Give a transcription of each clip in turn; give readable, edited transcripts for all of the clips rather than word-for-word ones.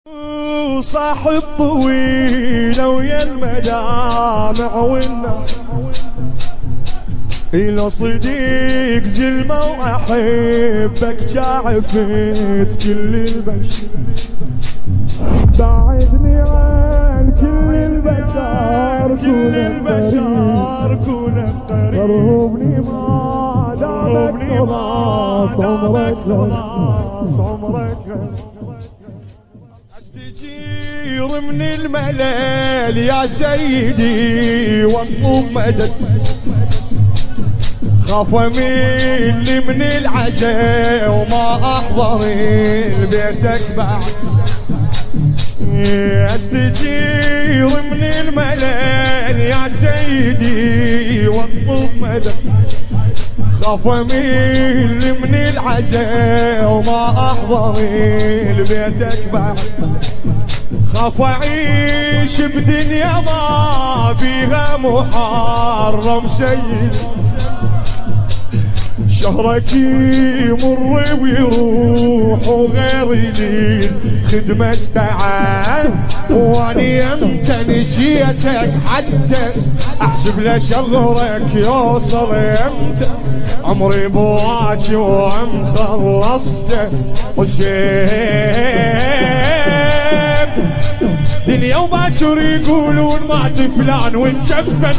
صاحب طويلة ويا المدامع والنار إلى صديق زلمة وأحبك شاعفت كل البشر بعدني عن كل البشر كون قريب قربني ما دامك خلاص عمرك استجير من الملال يا سيدي واطلب مدد خاف اميل من العزاء وما احضر لبيتك بعد استجير من الملال يا سيدي واطلب مدد خاف اميل من العزاء وما احضر لبيتك بعد خاف اعيش بدنيا ما فيها محرم سيد شهرك يمر ويروح وغيري لي خدمة استعان واني امتى نسيتك حتى احسب لشهرك يوصل امتى عمري بواجي وام خلصته وشيب دنيا وباكر يقولون مات فلان وانجفن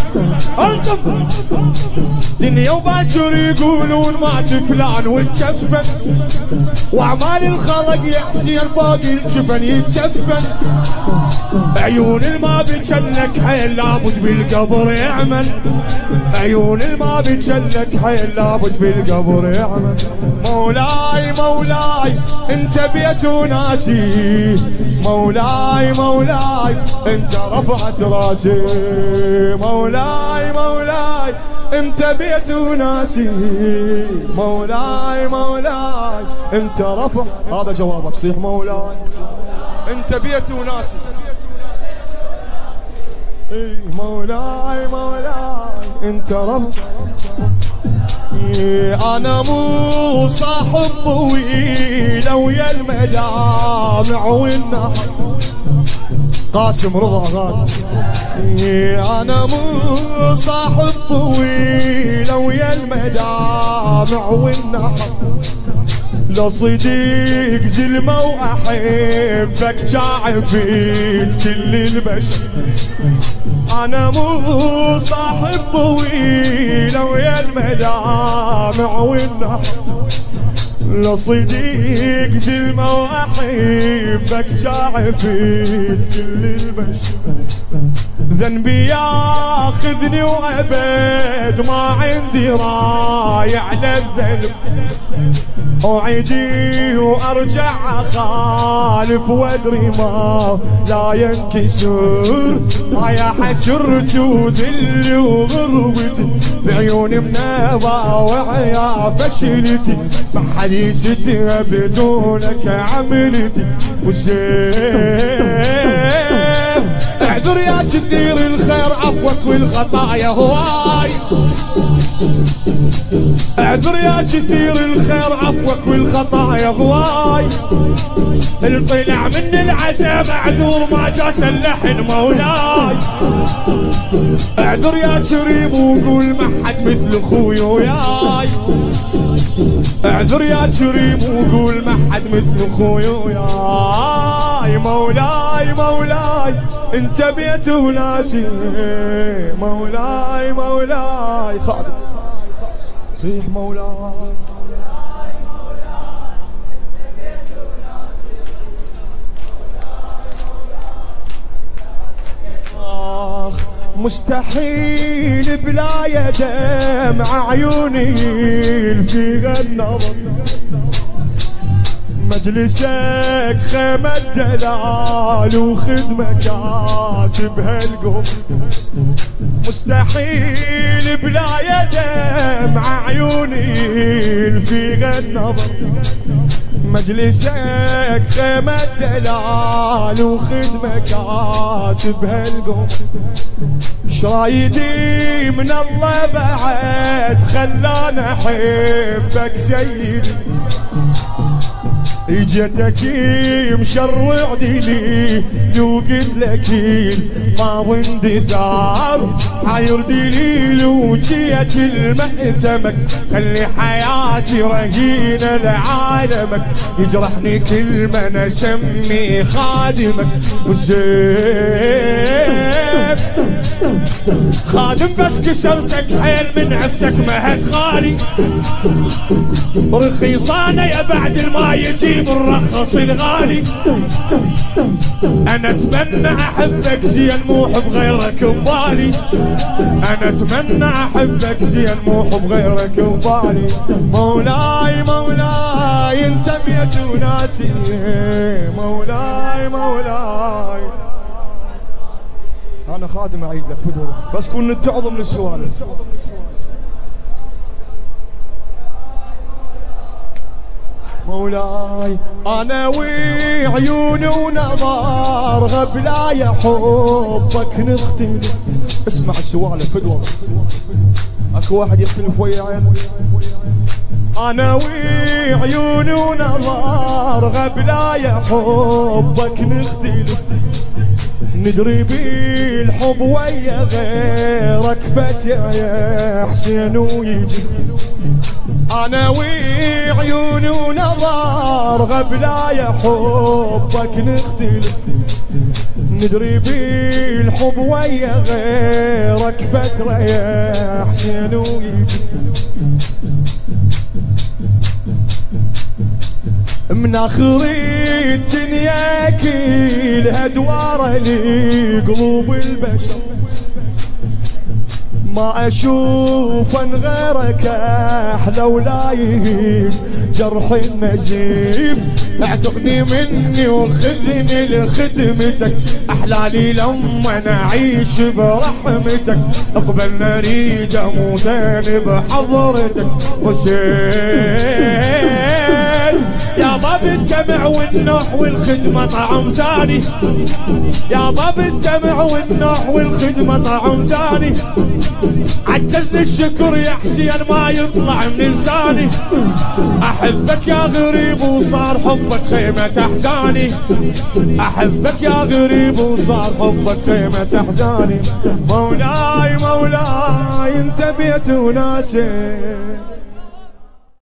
دنيا وباكر يقولون مات فلان وانجفن واعمال الخلق يا حسين فوق الجفن يتجفن عيون الما بجنك حيل لابد بالقبر يعمل عيون الما بجنك حيل لابد بالقبر يعمل مولاي مولاي انت بيت وناسي مولاي مولاي انت رفعت راسي مولاي مولاي انت بيت وناسي مولاي مولاي انت رفع هذا جوابك صيح مولاي انت بيت وناسي مولاي مولاي انت رفع انا مو صاحب طويلة ويا المدامع والنهر قاسم رضا غاد انا مو صاحب طويلة ويا المدامع والنهر لو صديق زلمة واحبك شاعفت كل البشر انا مو صاحب طويلة ويا المدامع والنهر لو صديق زلمة واحبك شاعفت كل البشر ذنبي ياخذني وابد ما عندي راي على الذنب أعيدي وأرجع أخالف وأدري ما لا ينكسر يا حسرت وذل وغربتي بعيوني منابع وعيا فشلتي ما حد يسدها بدونك عملتي وزين اعذر يا كثير الخير عفوك والخطايا هواي اعذر يا كثير الخير عفوك والخطايا هواي الطلع من العزا معذور ما جاس اللحن مولاي اعذر يا كريم وقول ما حد مثل اخوي وياي اعذر يا كريم وقول ما حد مثل اخوي وياي مولاي مولاي انت بيت وناسي مولاي مولاي خادم صيح مولاي آخ مستحيل بلا يدمع عيوني فيها النظر مجلسك خيمة دلال وخدمة كاتب هالقوم مستحيل بلا يدمع عيوني فيها النظر مجلسك خيمة دلال وخدمة كاتب هالقوم شرايدي من الله بعد خلاني احبك سيدي اجتك مشرع ديلي لو قلت لك الماضي اندثار حاير دليل وجيت المأتمك خلي حياتي رهينة لعالمك يجرحني كل ما انا اسمي خادمك والزين خادم بس كسرتك حيل من عفتك مهد خالي رخيصانة يا بعد ما يجيب الرخص الغالي انا اتمنى احبك زين مو حب غيرك ببالي انا اتمنى احبك زين مو حب غيرك ببالي مولاي مولاي انت بيت وناسي مولاي مولاي انا خادم اعيد لك فدوه بس كن تعظم للسوالف مولاي انا وعيوني ونظار غبلايا حبك نختلف اسمع السوالف فدوه اكو واحد يختلف ويا عينه انا وعيوني ونظار غبلايا حبك نختلف ندري بالحب ويا غيرك فتى يا حسين ويجي انا وعيوني ونظار غبلايا حبك نختلف ندري بالحب ويا غيرك فترة يا حسين ويجي من اخر الدنيا كلها دواره لقلوب البشر ما اشوف ان غيرك احلى ولا يهيب جرح النزيف اعتقني مني وخذني لخدمتك احلالي لما نعيش برحمتك اقبل نريد اموتين بحضرتك حسين يا باب الدمع والنوح والخدمة طعم ثاني يا باب الدمع والنوح والخدمة طعم ثاني عجزني الشكر يا حسين ما يطلع من لساني احبك يا غريب وصار حبك خيمة احزاني احبك يا غريب وصار حبك خيمة احزاني مولاي مولاي انت بيت وناسي